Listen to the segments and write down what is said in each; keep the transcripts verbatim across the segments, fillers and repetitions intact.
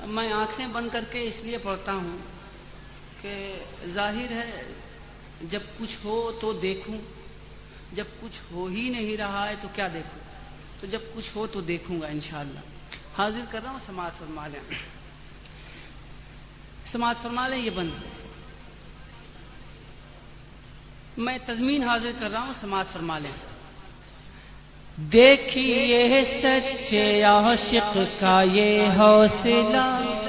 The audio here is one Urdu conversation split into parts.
میں آنکھیں بند کر کے اس لیے پڑھتا ہوں کہ ظاہر ہے جب کچھ ہو تو دیکھوں، جب کچھ ہو ہی نہیں رہا ہے تو کیا دیکھوں، تو جب کچھ ہو تو دیکھوں گا انشاءاللہ۔ حاضر کر رہا ہوں، سماعت فرما لیں، سماعت فرما لیں، یہ بند۔ میں تضمین حاضر کر رہا ہوں، سماعت فرما لیں۔ دیکھیے سچے عاشق کا یہ حوصلہ،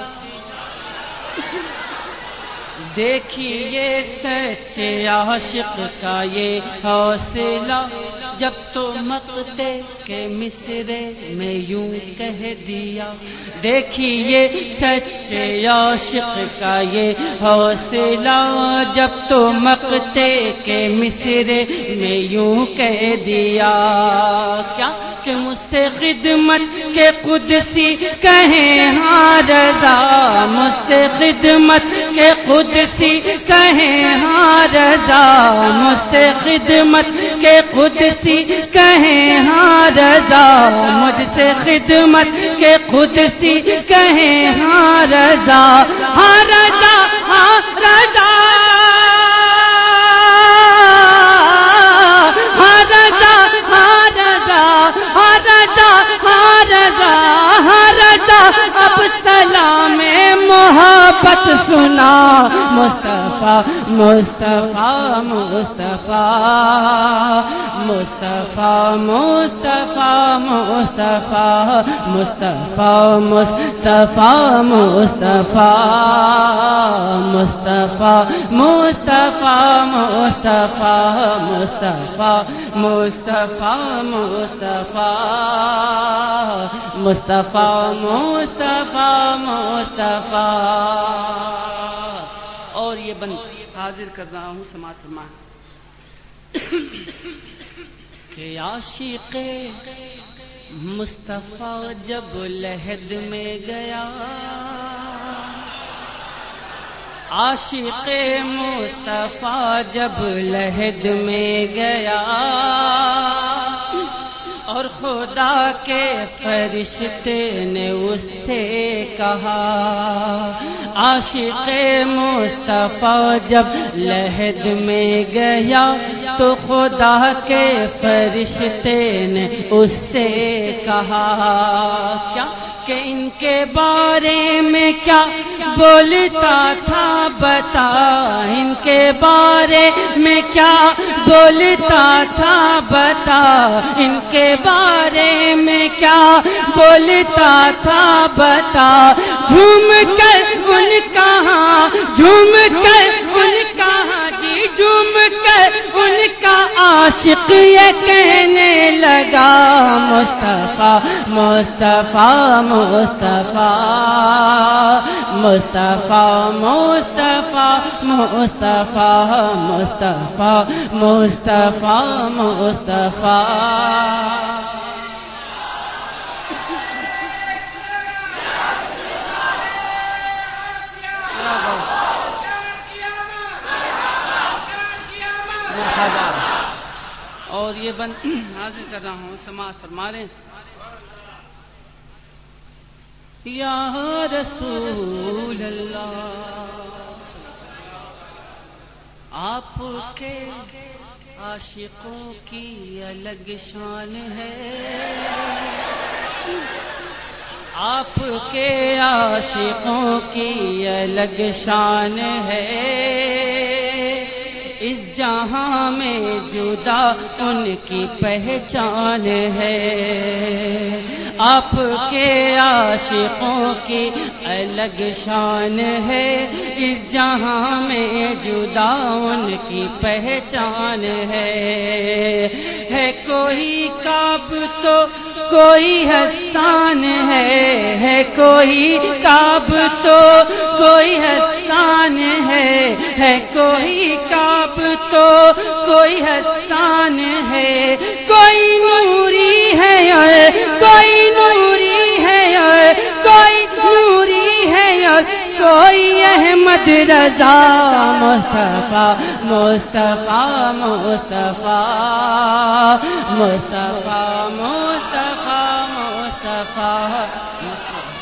دیکھیے سچے عاشق کا یہ حوصلہ، جب تو مقتے کے مصرے میں یوں کہہ دیا۔ دیکھیے سچے عاشق کا یہ حوصلہ، جب تو مقتے کے مصرے میں یوں کہہ دیا۔ کیا کہ مجھ سے خدمت کے قدسی کہیں ہاں رضا، مجھ سے خدمت کے قدسی کہیں ہاں رضا، مجھ سے خدمت کے قدسی کہیں ہاں رضا، مجھ سے خدمت کے قدسی کہیں ہاں رضا، ہاں رضا، ہاں رضا، ہاں رضا، ہاں رضا، ہاں رضا، ہاں رضا، ہاں رضا، اب سلام محبت سنا۔ مصطفیٰ مصطفیٰ مصطفیٰ مصطفیٰ مصطفیٰ مصطفیٰ مصطفیٰ مصطفیٰ مصطفیٰ مصطفیٰ مصطفیٰ مصطفیٰ مصطفیٰ مصطفیٰ مصطفیٰ مصطفیٰ مصطفیٰ مصطفیٰ۔ اور یہ بند حاضر کر رہا ہوں، سماعت فرما کہ عاشق مصطفیٰ جب لحد میں گیا، عاشق مصطفیٰ جب لحد میں گیا، اور خدا کے فرشتے نے اس سے کہا۔ عاشق مصطفیٰ جب لحد میں گیا تو خدا کے فرشتے نے اس سے کہا۔ کیا کہ ان کے بارے میں کیا بولتا تھا بتا، ان کے بارے میں کیا بولتا تھا بتا، ان کے بارے میں کیا بولتا تھا بتا، جھوم کر ان کہاں، جھوم کر ان کہاں، جی جھوم کر ان کا عاشق یہ کہنے لگا۔ مصطفیٰ مصطفیٰ مصطفیٰ مصطفیٰ مصطفیٰ مصطفیٰ مصطفیٰ مصطفیٰ مصطفیٰ۔ اور یہ بند حاضر کر رہا ہوں، سماعت فرما لیں۔ یا رسول اللہ، آپ کے عاشقوں کی الگ شان ہے، آپ کے عاشقوں کی الگ شان ہے، اس جہاں میں جدا ان کی پہچان ہے، آپ کے عاشقوں کی الگ شان ہے، اس جہاں میں جدا ان کی پہچان ہے۔ ہے کوئی کعب تو کوئی حسان ہے، ہے کوئی کعب تو کوئی حسان ہے، ہے کوئی کعب تو کوئی حسان ہے، کوئی نوری ہے اور کوئی نوری ہے اور کوئی نوری ہے اور کوئی احمد رضا۔ مصطفیٰ مصطفیٰ مصطفیٰ مصطفیٰ مصطفیٰ مصطفیٰ مصطفیٰ